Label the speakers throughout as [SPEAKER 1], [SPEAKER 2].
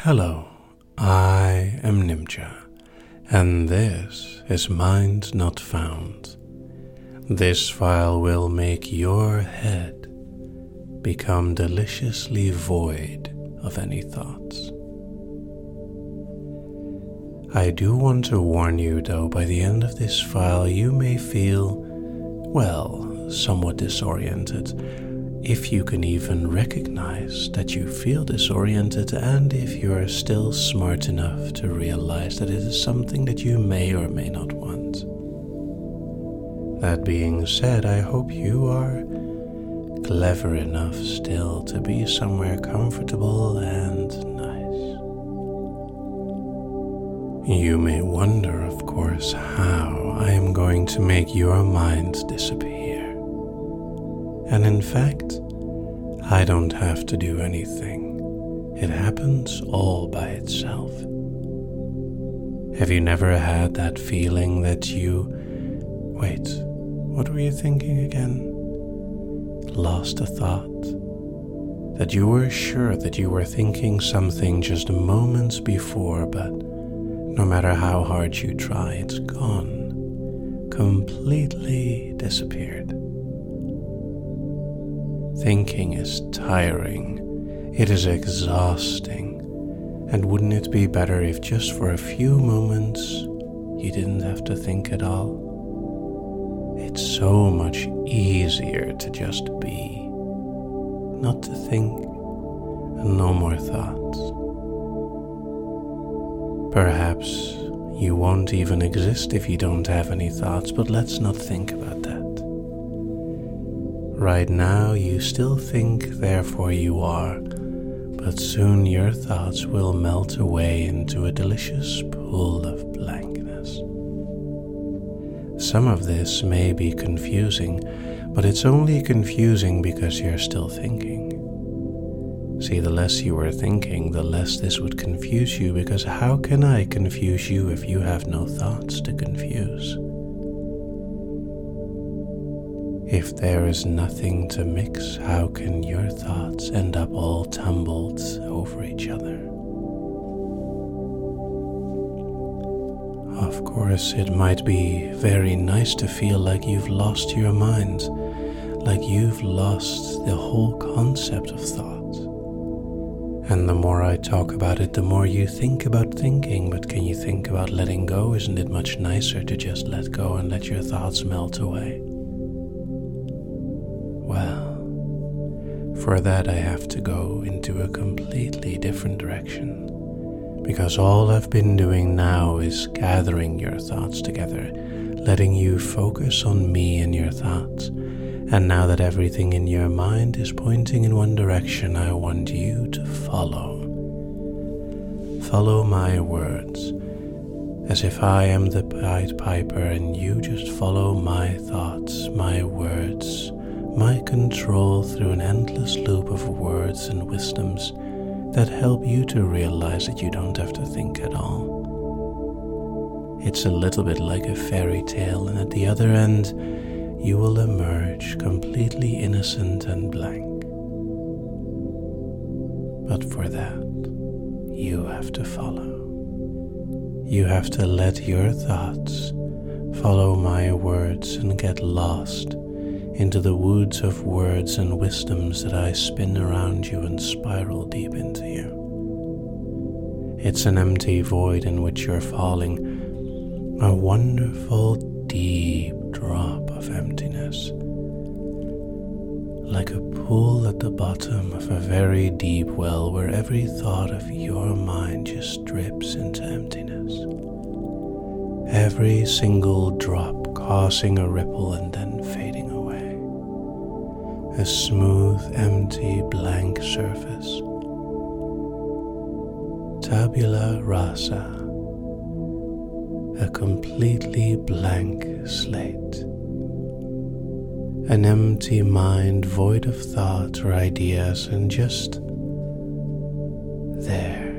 [SPEAKER 1] Hello, I am Nimja, and this is Mind Not Found. This file will make your head become deliciously void of any thoughts. I do want to warn you, though, by the end of this file you may feel, somewhat disoriented, if you can even recognize that you feel disoriented, and if you are still smart enough to realize that it is something that you may or may not want. That being said, I hope you are clever enough still to be somewhere comfortable and nice. You may wonder, of course, how I am going to make your mind disappear. And in fact, I don't have to do anything. It happens all by itself. Have you never had that feeling that what were you thinking again? Lost a thought? That you were sure that you were thinking something just moments before, but no matter how hard you try, it's gone. Completely disappeared. Thinking is tiring, it is exhausting, and wouldn't it be better if just for a few moments you didn't have to think at all? It's so much easier to just be, not to think, and no more thoughts. Perhaps you won't even exist if you don't have any thoughts, but let's not think about that. Right now you still think, therefore you are, but soon your thoughts will melt away into a delicious pool of blankness. Some of this may be confusing, but it's only confusing because you're still thinking. See, the less you are thinking, the less this would confuse you, because how can I confuse you if you have no thoughts to confuse? If there is nothing to mix, how can your thoughts end up all tumbled over each other? Of course, it might be very nice to feel like you've lost your mind, like you've lost the whole concept of thought. And the more I talk about it, the more you think about thinking. But can you think about letting go? Isn't it much nicer to just let go and let your thoughts melt away? For that I have to go into a completely different direction, because all I've been doing now is gathering your thoughts together, letting you focus on me and your thoughts. And now that everything in your mind is pointing in one direction, I want you to follow my words, as if I am the Pied Piper and you just follow my thoughts, my words, my control through an endless loop of words and wisdoms that help you to realize that you don't have to think at all. It's a little bit like a fairy tale, and at the other end, you will emerge completely innocent and blank. But for that, you have to follow. You have to let your thoughts follow my words and get lost into the woods of words and wisdoms that I spin around you and spiral deep into you. It's an empty void in which you're falling, a wonderful deep drop of emptiness, like a pool at the bottom of a very deep well where every thought of your mind just drips into emptiness. Every single drop causing a ripple and then fading away. A smooth, empty, blank surface. Tabula rasa. A completely blank slate. An empty mind void of thought or ideas, and just there.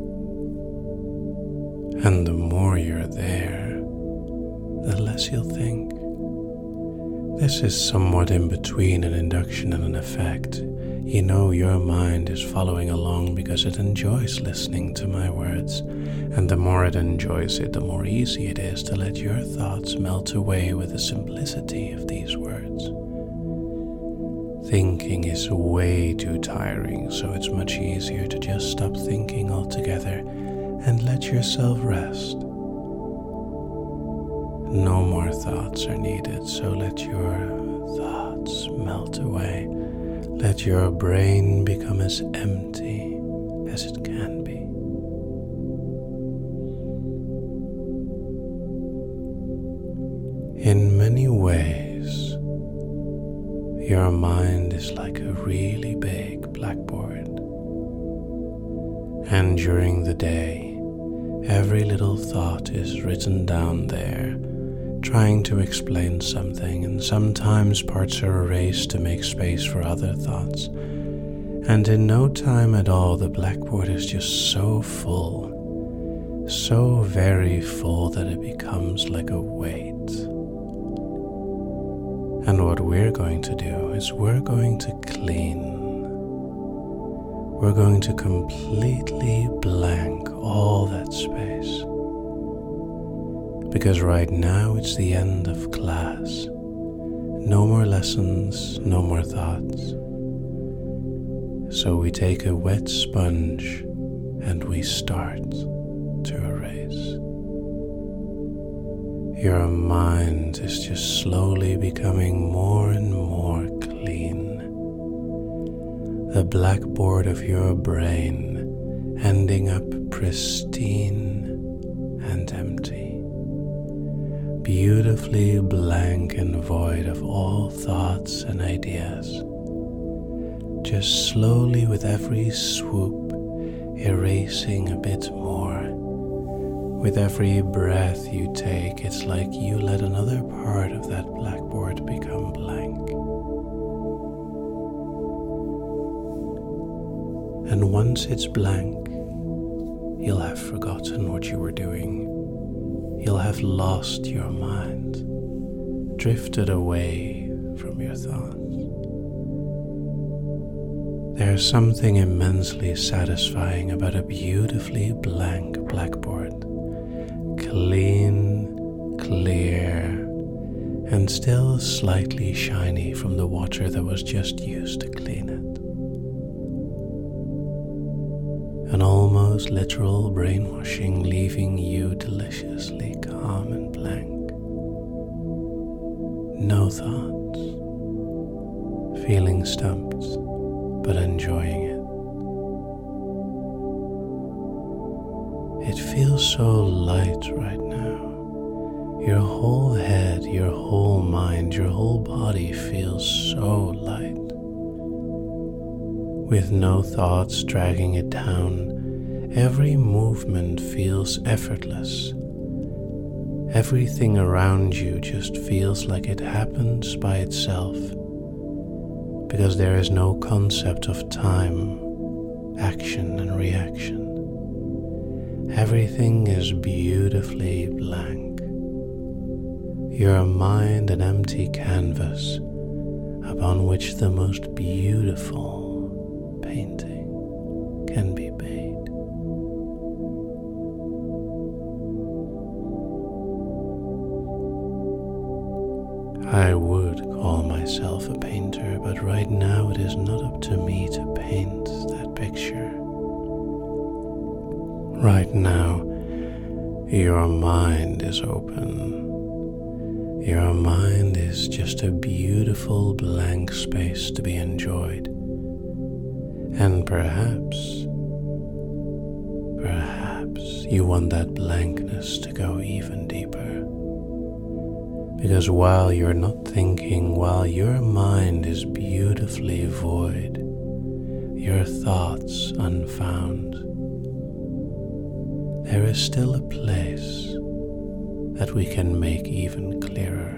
[SPEAKER 1] And the more you're there, the less you'll think. This is somewhat in between an induction and an effect. You know your mind is following along because it enjoys listening to my words, and the more it enjoys it, the more easy it is to let your thoughts melt away with the simplicity of these words. Thinking is way too tiring, so it's much easier to just stop thinking altogether and let yourself rest. No more thoughts are needed, so let your thoughts melt away. Let your brain become as empty as it can be. In many ways, your mind is like a really big blackboard. And during the day, every little thought is written down there, trying to explain something, and sometimes parts are erased to make space for other thoughts. And in no time at all, the blackboard is just so full, so very full that it becomes like a weight. And what we're going to do is we're going to clean. We're going to completely blank all that space. Because right now it's the end of class. No more lessons, no more thoughts. So we take a wet sponge and we start to erase. Your mind is just slowly becoming more and more clean. The blackboard of your brain ending up pristine and empty. Beautifully blank and void of all thoughts and ideas. Just slowly with every swoop, erasing a bit more. With every breath you take, it's like you let another part of that blackboard become blank. And once it's blank, you'll have forgotten what you were doing. You'll have lost your mind, drifted away from your thoughts. There's something immensely satisfying about a beautifully blank blackboard. Clean, clear, and still slightly shiny from the water that was just used to clean it. An almost literal brainwashing, leaving you deliciously calm and blank. No thoughts, feeling stumped, but enjoying it. It feels so light right now. Your whole head, your whole mind, your whole body feels so light. With no thoughts dragging it down, every movement feels effortless. Everything around you just feels like it happens by itself, because there is no concept of time, action and reaction. Everything is beautifully blank. Your mind an empty canvas upon which the most beautiful painting can be made. I would call myself a painter, but right now it is not up to me to paint that picture. Right now, your mind is open. Your mind is just a beautiful blank space to be enjoyed. And perhaps you want that blankness to go even deeper. Because while you're not thinking, while your mind is beautifully void, your thoughts unfound, there is still a place that we can make even clearer.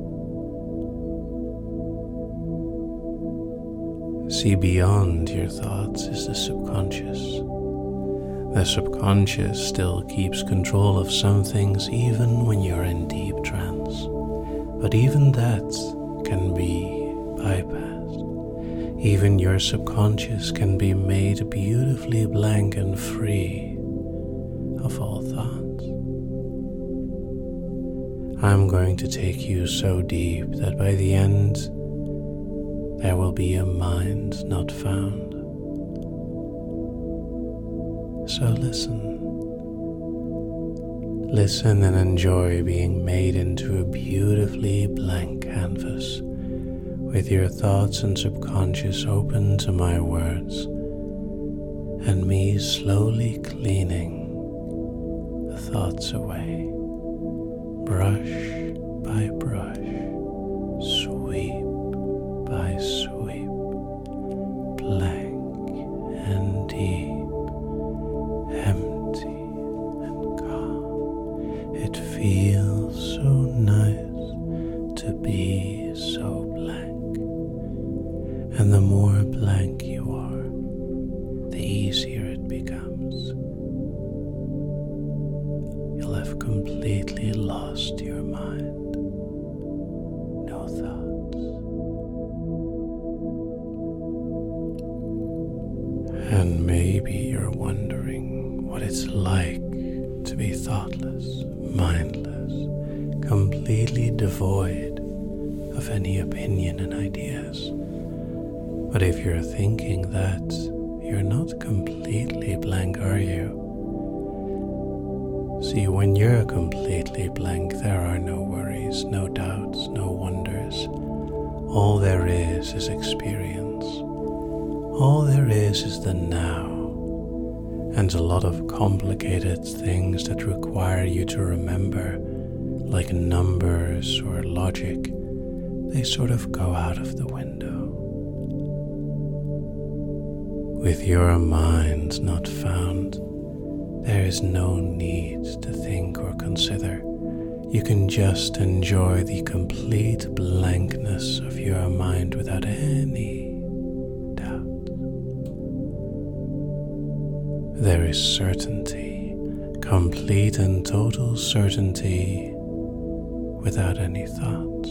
[SPEAKER 1] See, beyond your thoughts is the subconscious. The subconscious still keeps control of some things even when you're in deep trance. But even that can be bypassed. Even your subconscious can be made beautifully blank and free of all thoughts. I'm going to take you so deep that by the end, there will be a mind not found. So listen. Listen and enjoy being made into a beautifully blank canvas, with your thoughts and subconscious open to my words, and me slowly cleaning the thoughts away, brush by brush, sweep by sweep, blank and deep, empty and calm. It feels so nice to be so blank. And the more blank you are, the easier it becomes. You'll have completely lost your mind. No thoughts. And maybe you're wondering what it's like to be thoughtless, mindless, completely devoid of any opinion and ideas. But if you're thinking that, you're not completely blank, are you? See, when you're completely blank, there are no worries, no doubts, no wonders. All there is experience. All there is the now. And a lot of complicated things that require you to remember, like numbers or logic, they sort of go out of the window. With your mind not found, there is no need to think or consider. You can just enjoy the complete blankness of your mind without any doubt. There is certainty, complete and total certainty, without any thoughts.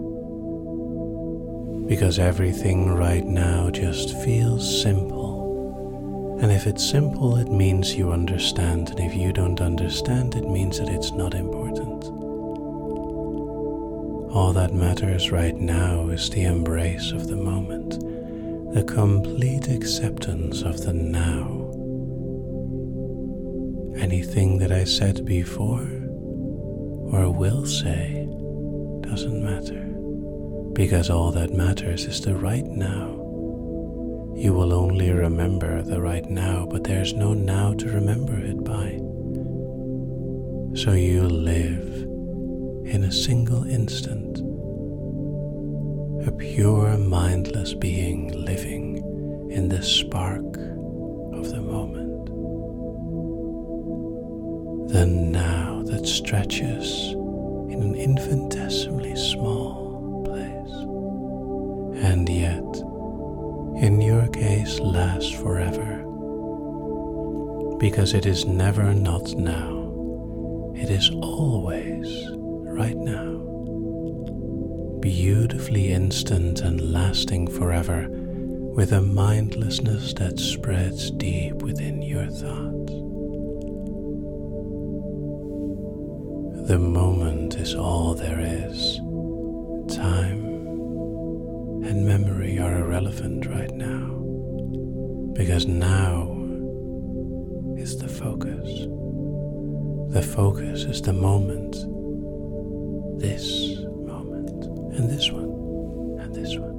[SPEAKER 1] Because everything right now just feels simple. And if it's simple, it means you understand. And if you don't understand, it means that it's not important. All that matters right now is the embrace of the moment, the complete acceptance of the now. Anything that I said before or will say doesn't matter, because all that matters is the right now. You will only remember the right now, but there's no now to remember it by. So you live in a single instant, a pure mindless being living in the spark of the moment. The now that stretches in an infinitesimally small place, and yet, in your case, lasts forever, because it is never not now. It is always right now, beautifully instant and lasting forever, with a mindlessness that spreads deep within your thoughts. The moment is all there is. Time and memory are irrelevant right now, because now is the focus. The focus is the moment, this moment, and this one, and this one.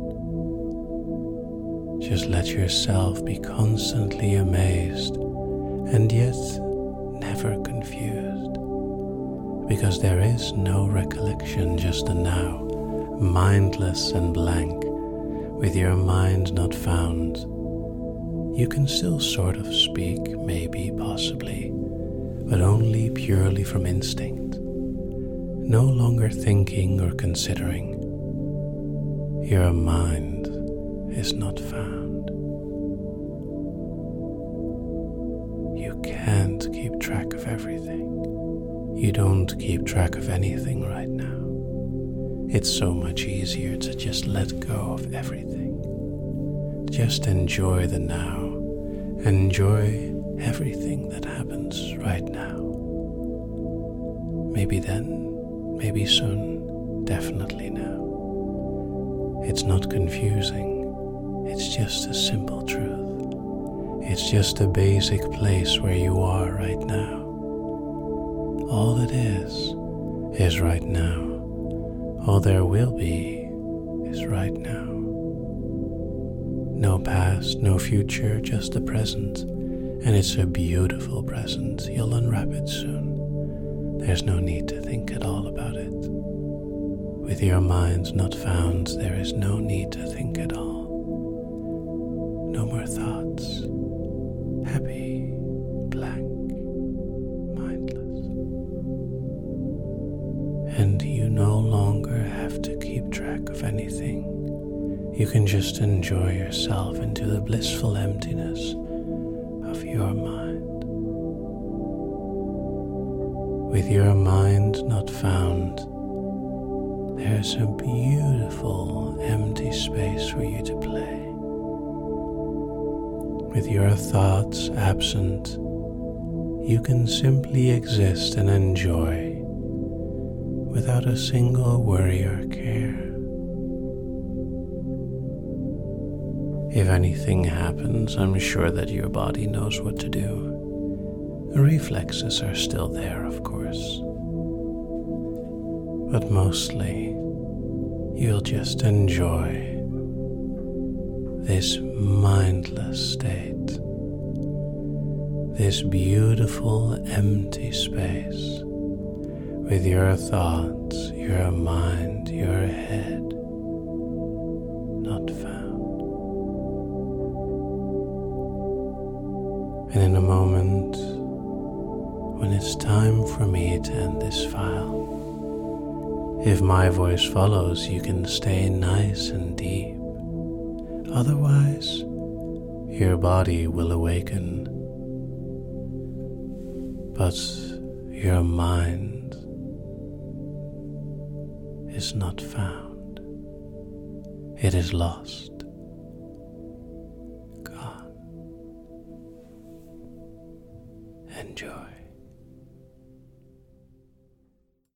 [SPEAKER 1] Just let yourself be constantly amazed and yet never confused, because there is no recollection, just the now, mindless and blank, with your mind not found. You can still sort of speak, maybe, possibly, but only purely from instinct, no longer thinking or considering. Your mind is not found. You can't keep track of everything. You don't keep track of anything right now. It's so much easier to just let go of everything, Just enjoy the now. Enjoy everything that happens right now. Maybe then, maybe soon, definitely now. It's not confusing, it's just a simple truth. It's just a basic place where you are right now. All it is right now. All there will be is right now. No past, no future, just the present. And it's a beautiful present. You'll unwrap it soon. There's no need to think at all about it. With your mind not found, there is no need to think at all. No more thoughts. Happy, blank, mindless. And you no longer have to keep track of anything. You can just enjoy yourself into the blissful emptiness of your mind. With your mind not found, there's a beautiful empty space for you to play. With your thoughts absent, you can simply exist and enjoy without a single worry or care. If anything happens, I'm sure that your body knows what to do. The reflexes are still there, of course. But mostly, you'll just enjoy this mindless state, this beautiful empty space with your thoughts, your mind, your head not found. And in a moment, when it's time for me to end this file, if my voice follows, you can stay nice and deep. Otherwise, your body will awaken, but your mind is not found. It is lost. Gone. Enjoy.